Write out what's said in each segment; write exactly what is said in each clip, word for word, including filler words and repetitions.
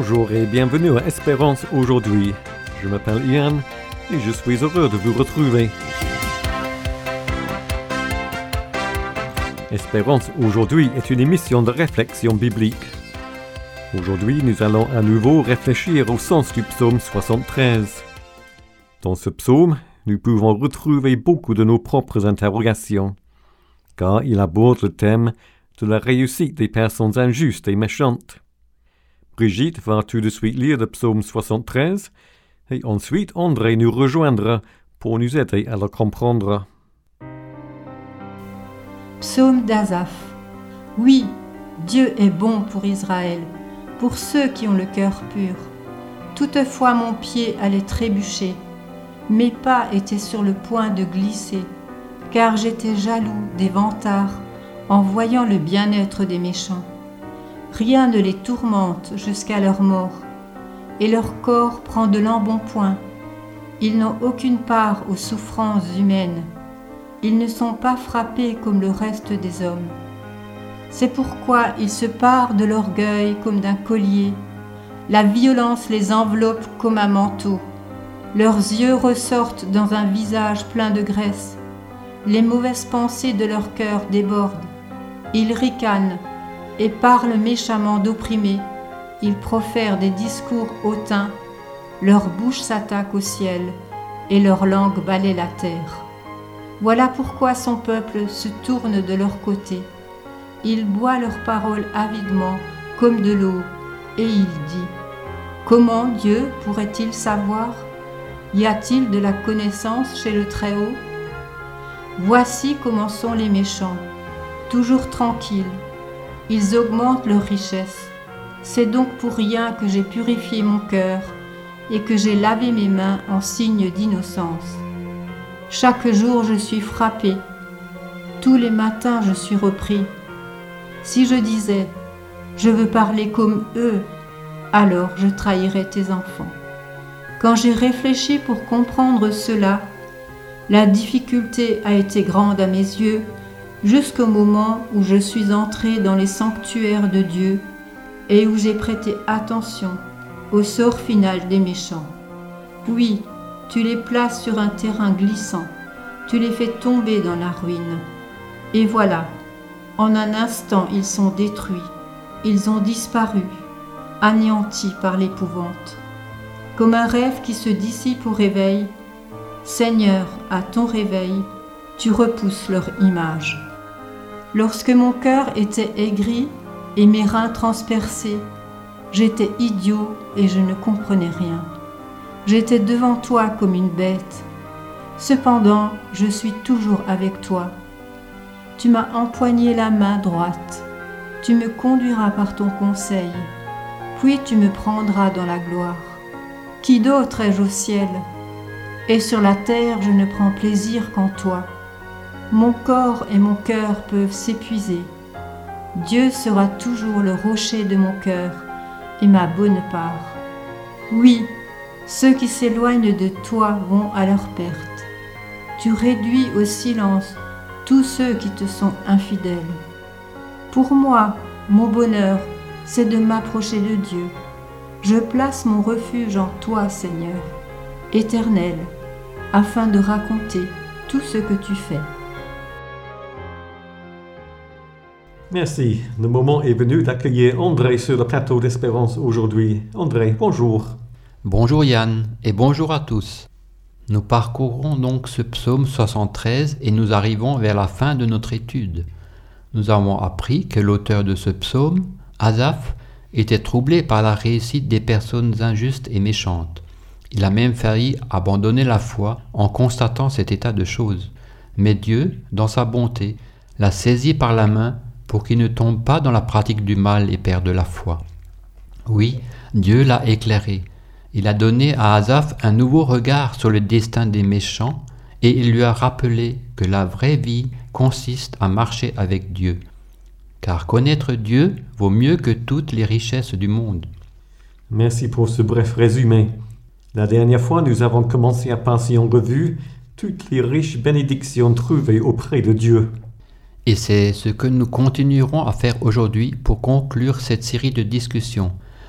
Bonjour et bienvenue à Espérance aujourd'hui. Je m'appelle Ian et je suis heureux de vous retrouver. Espérance aujourd'hui est une émission de réflexion biblique. Aujourd'hui, nous allons à nouveau réfléchir au sens du psaume soixante-treize. Dans ce psaume, nous pouvons retrouver beaucoup de nos propres interrogations, car il aborde le thème de la réussite des personnes injustes et méchantes. Brigitte va tout de suite lire le psaume soixante-treize et ensuite André nous rejoindra pour nous aider à le comprendre. Psaume d'Asaph. Oui, Dieu est bon pour Israël, pour ceux qui ont le cœur pur. Toutefois mon pied allait trébucher, mes pas étaient sur le point de glisser, car j'étais jaloux des vantards en voyant le bien-être des méchants. Rien ne les tourmente jusqu'à leur mort, et leur corps prend de l'embonpoint. Ils n'ont aucune part aux souffrances humaines. Ils ne sont pas frappés comme le reste des hommes. C'est pourquoi ils se parent de l'orgueil comme d'un collier. La violence les enveloppe comme un manteau. Leurs yeux ressortent dans un visage plein de graisse. Les mauvaises pensées de leur cœur débordent. Ils ricanent et parlent méchamment d'opprimés. Ils profèrent des discours hautains. Leur bouche s'attaque au ciel et leur langue balaie la terre. Voilà pourquoi son peuple se tourne de leur côté. Il boit leurs paroles avidement comme de l'eau, et il dit : comment Dieu pourrait-il savoir ? Y a-t-il de la connaissance chez le Très-Haut ? Voici comment sont les méchants, toujours tranquilles. Ils augmentent leur richesse. C'est donc pour rien que j'ai purifié mon cœur et que j'ai lavé mes mains en signe d'innocence. Chaque jour je suis frappé, tous les matins je suis repris. Si je disais « je veux parler comme eux », alors je trahirais tes enfants. Quand j'ai réfléchi pour comprendre cela, la difficulté a été grande à mes yeux, jusqu'au moment où je suis entré dans les sanctuaires de Dieu et où j'ai prêté attention au sort final des méchants. Oui, tu les places sur un terrain glissant, tu les fais tomber dans la ruine. Et voilà, en un instant ils sont détruits, ils ont disparu, anéantis par l'épouvante. Comme un rêve qui se dissipe au réveil, Seigneur, à ton réveil, tu repousses leur image. Lorsque mon cœur était aigri et mes reins transpercés, j'étais idiot et je ne comprenais rien. J'étais devant toi comme une bête. Cependant, je suis toujours avec toi. Tu m'as empoigné la main droite. Tu me conduiras par ton conseil. Puis tu me prendras dans la gloire. Qui d'autre ai-je au ciel ? Et sur la terre, je ne prends plaisir qu'en toi. Mon corps et mon cœur peuvent s'épuiser. Dieu sera toujours le rocher de mon cœur et ma bonne part. Oui, ceux qui s'éloignent de toi vont à leur perte. Tu réduis au silence tous ceux qui te sont infidèles. Pour moi, mon bonheur, c'est de m'approcher de Dieu. Je place mon refuge en toi, Seigneur, Éternel, afin de raconter tout ce que tu fais. Merci. Le moment est venu d'accueillir André sur le plateau d'Espérance aujourd'hui. André, bonjour. Bonjour Yann et bonjour à tous. Nous parcourons donc ce psaume soixante-treize et nous arrivons vers la fin de notre étude. Nous avons appris que l'auteur de ce psaume, Asaph, était troublé par la réussite des personnes injustes et méchantes. Il a même failli abandonner la foi en constatant cet état de choses. Mais Dieu, dans sa bonté, l'a saisi par la main pour qu'il ne tombe pas dans la pratique du mal et perde la foi. Oui, Dieu l'a éclairé. Il a donné à Asaph un nouveau regard sur le destin des méchants et il lui a rappelé que la vraie vie consiste à marcher avec Dieu. Car connaître Dieu vaut mieux que toutes les richesses du monde. Merci pour ce bref résumé. La dernière fois, nous avons commencé à passer en revue toutes les riches bénédictions trouvées auprès de Dieu. Et c'est ce que nous continuerons à faire aujourd'hui pour conclure cette série de discussions.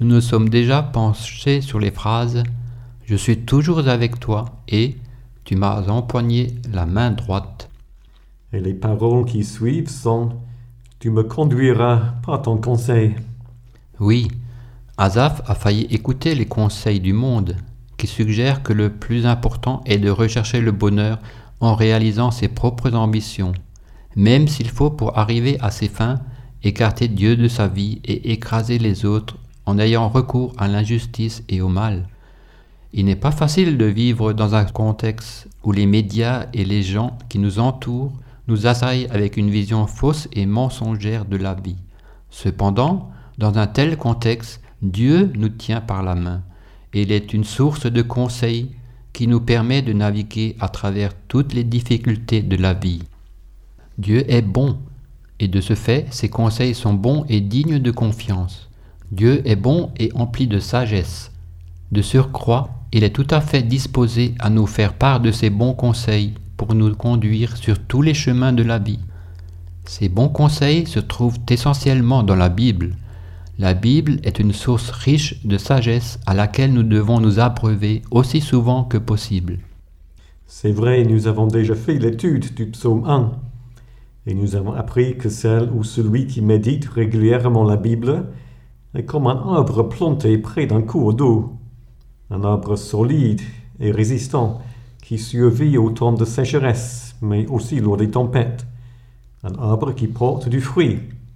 nous nous sommes déjà penchés sur les phrases « Je suis toujours avec toi » et « Tu m'as empoigné la main droite ». Et les paroles qui suivent sont « Tu me conduiras par ton conseil ». Oui, Asaph a failli écouter les conseils du monde, qui suggèrent que le plus important est de rechercher le bonheur en réalisant ses propres ambitions, même s'il faut pour arriver à ses fins écarter Dieu de sa vie et écraser les autres en ayant recours à l'injustice et au mal. Il n'est pas facile de vivre dans un contexte où les médias et les gens qui nous entourent nous assaillent avec une vision fausse et mensongère de la vie. Cependant, dans un tel contexte, Dieu nous tient par la main. Et il est une source de conseils qui nous permet de naviguer à travers toutes les difficultés de la vie. Dieu est bon, et de ce fait, ses conseils sont bons et dignes de confiance. Dieu est bon et empli de sagesse. De surcroît, il est tout à fait disposé à nous faire part de ses bons conseils pour nous conduire sur tous les chemins de la vie. Ces bons conseils se trouvent essentiellement dans la Bible. La Bible est une source riche de sagesse à laquelle nous devons nous abreuver aussi souvent que possible. C'est vrai, nous avons déjà fait l'étude du psaume un, et nous avons appris que celle ou celui qui médite régulièrement la Bible est comme un arbre planté près d'un cours d'eau, un arbre solide et résistant qui survit au temps de sécheresse, mais aussi lors des tempêtes, un arbre qui porte du fruit.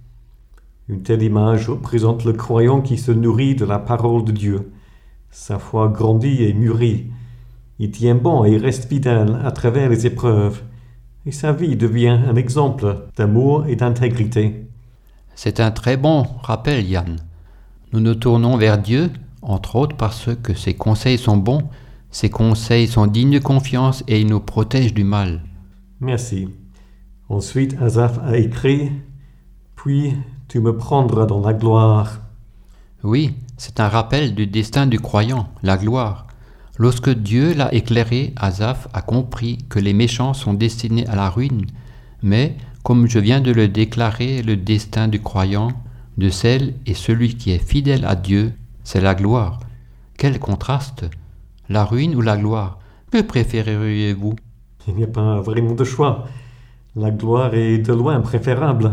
Une telle image représente le croyant qui se nourrit de la parole de Dieu. Sa foi grandit et mûrit. Il tient bon et reste fidèle à travers les épreuves. Et sa vie devient un exemple d'amour et d'intégrité. C'est un très bon rappel, Yann. Nous nous tournons vers Dieu, entre autres parce que ses conseils sont bons, ses conseils sont dignes de confiance et ils nous protègent du mal. Merci. Ensuite, Asaph a écrit « Puis tu me prendras dans la gloire ». Oui, c'est un rappel du destin du croyant, la gloire. Lorsque Dieu l'a éclairé, Asaph a compris que les méchants sont destinés à la ruine. Mais, comme je viens de le déclarer, le destin du croyant, de celle et celui qui est fidèle à Dieu, c'est la gloire. Quel contraste! La ruine ou la gloire? Que préféreriez-vous? Il n'y a pas vraiment de choix. La gloire est de loin préférable.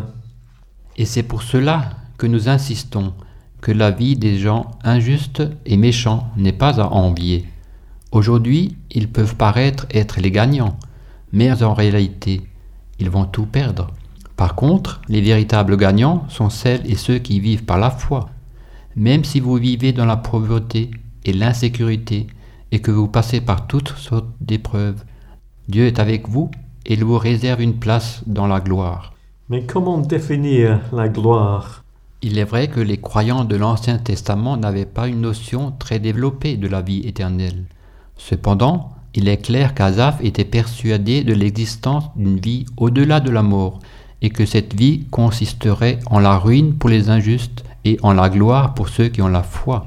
Et c'est pour cela que nous insistons que la vie des gens injustes et méchants n'est pas à envier. Aujourd'hui, ils peuvent paraître être les gagnants, mais en réalité, ils vont tout perdre. Par contre, les véritables gagnants sont celles et ceux qui vivent par la foi. Même si vous vivez dans la pauvreté et l'insécurité et que vous passez par toutes sortes d'épreuves, Dieu est avec vous et il vous réserve une place dans la gloire. Mais comment définir la gloire? Il est vrai que les croyants de l'Ancien Testament n'avaient pas une notion très développée de la vie éternelle. Cependant, il est clair qu'Asaph était persuadé de l'existence d'une vie au-delà de la mort et que cette vie consisterait en la ruine pour les injustes et en la gloire pour ceux qui ont la foi.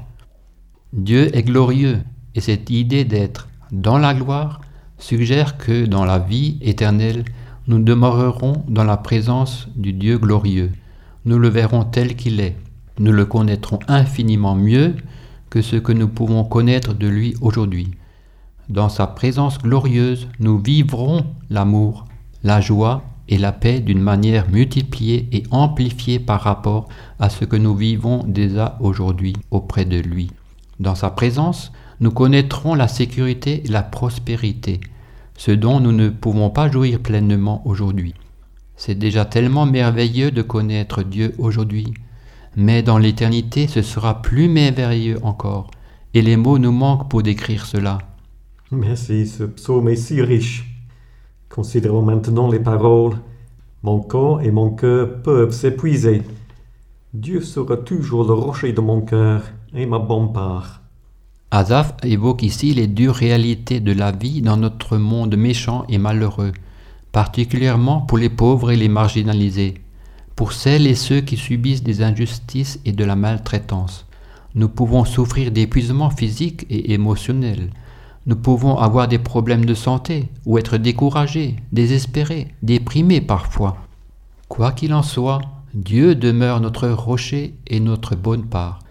Dieu est glorieux et cette idée d'être dans la gloire suggère que dans la vie éternelle, nous demeurerons dans la présence du Dieu glorieux. Nous le verrons tel qu'il est. Nous le connaîtrons infiniment mieux que ce que nous pouvons connaître de lui aujourd'hui. Dans sa présence glorieuse, nous vivrons l'amour, la joie et la paix d'une manière multipliée et amplifiée par rapport à ce que nous vivons déjà aujourd'hui auprès de lui. Dans sa présence, nous connaîtrons la sécurité et la prospérité, ce dont nous ne pouvons pas jouir pleinement aujourd'hui. C'est déjà tellement merveilleux de connaître Dieu aujourd'hui, mais dans l'éternité ce sera plus merveilleux encore, et les mots nous manquent pour décrire cela. Merci, ce psaume est si riche. Considérons maintenant les paroles. Mon corps et mon cœur peuvent s'épuiser. Dieu sera toujours le rocher de mon cœur et ma bonne part. Asaph évoque ici les dures réalités de la vie dans notre monde méchant et malheureux, particulièrement pour les pauvres et les marginalisés, pour celles et ceux qui subissent des injustices et de la maltraitance. Nous pouvons souffrir d'épuisement physique et émotionnel. Nous pouvons avoir des problèmes de santé ou être découragés, désespérés, déprimés parfois. Quoi qu'il en soit, Dieu demeure notre rocher et notre bonne part.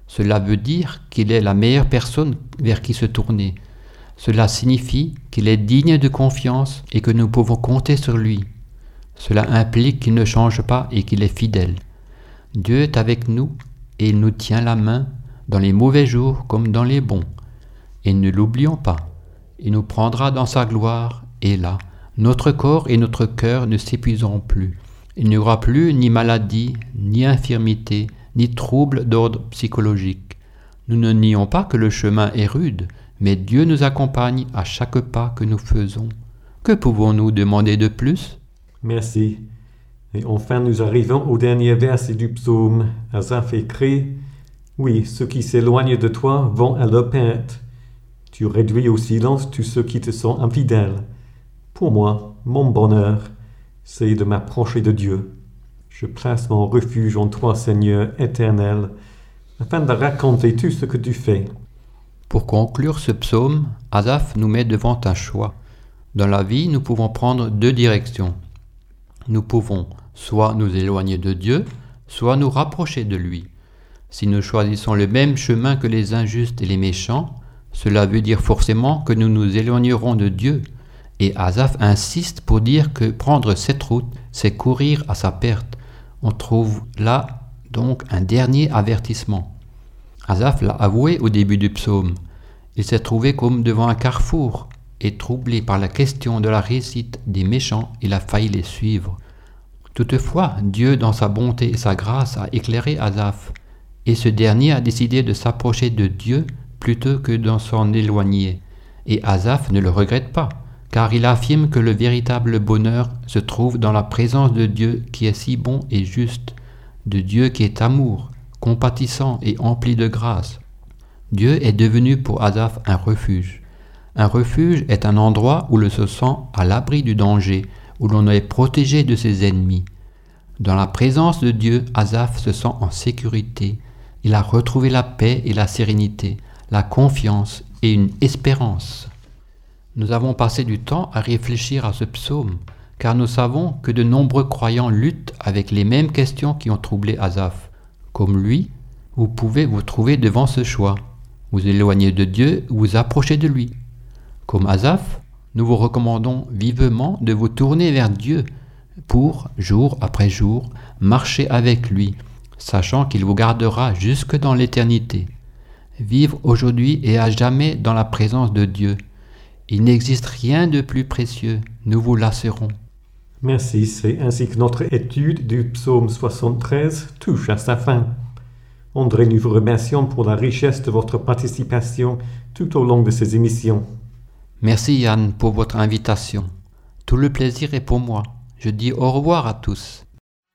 Cela veut dire qu'il est la meilleure personne vers qui se tourner. Cela signifie qu'il est digne de confiance et que nous pouvons compter sur lui. Cela implique qu'il ne change pas et qu'il est fidèle. Dieu est avec nous et il nous tient la main dans les mauvais jours comme dans les bons. Et ne l'oublions pas, il nous prendra dans sa gloire et là, notre corps et notre cœur ne s'épuiseront plus. Il n'y aura plus ni maladie, ni infirmité, ni trouble d'ordre psychologique. Nous ne nions pas que le chemin est rude, mais Dieu nous accompagne à chaque pas que nous faisons. Que pouvons-nous demander de plus ? Merci. Et enfin, nous arrivons au dernier verset du psaume. Asaph écrit « Oui, ceux qui s'éloignent de toi vont à leur perte. Tu réduis au silence tous ceux qui te sont infidèles. Pour moi, mon bonheur, c'est de m'approcher de Dieu. Je place mon refuge en toi, Seigneur éternel, afin de raconter tout ce que tu fais. » Pour conclure ce psaume, Asaph nous met devant un choix. Dans la vie, nous pouvons prendre deux directions. Nous pouvons soit nous éloigner de Dieu, soit nous rapprocher de lui. Si nous choisissons le même chemin que les injustes et les méchants, cela veut dire forcément que nous nous éloignerons de Dieu. Et Asaph insiste pour dire que prendre cette route, c'est courir à sa perte. On trouve là donc un dernier avertissement. Asaph l'a avoué au début du psaume. Il s'est trouvé comme devant un carrefour, et troublé par la question de la réussite des méchants, il a failli les suivre. Toutefois, Dieu, dans sa bonté et sa grâce, a éclairé Asaph, et ce dernier a décidé de s'approcher de Dieu plutôt que de s'en éloigner. Et Asaph ne le regrette pas, car il affirme que le véritable bonheur se trouve dans la présence de Dieu qui est si bon et juste, de Dieu qui est amour, compatissant et empli de grâce. Dieu est devenu pour Asaph un refuge. Un refuge est un endroit où l'on se sent à l'abri du danger, où l'on est protégé de ses ennemis. Dans la présence de Dieu, Asaph se sent en sécurité. Il a retrouvé la paix et la sérénité, la confiance et une espérance. Nous avons passé du temps à réfléchir à ce psaume, car nous savons que de nombreux croyants luttent avec les mêmes questions qui ont troublé Asaph. Comme lui, vous pouvez vous trouver devant ce choix. Vous éloigner de Dieu ou vous approcher de lui. Comme Asaph, nous vous recommandons vivement de vous tourner vers Dieu pour, jour après jour, marcher avec lui, sachant qu'il vous gardera jusque dans l'éternité. Vivre aujourd'hui et à jamais dans la présence de Dieu. Il n'existe rien de plus précieux, nous vous l'assurons. Merci, c'est ainsi que notre étude du psaume soixante-treize touche à sa fin. André, nous vous remercions pour la richesse de votre participation tout au long de ces émissions. Merci Yann pour votre invitation. Tout le plaisir est pour moi. Je dis au revoir à tous.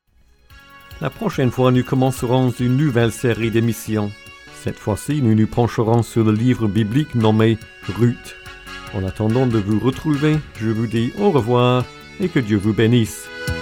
La prochaine fois, nous commencerons une nouvelle série d'émissions. Cette fois-ci, nous nous pencherons sur le livre biblique nommé Ruth. En attendant de vous retrouver, je vous dis au revoir et que Dieu vous bénisse.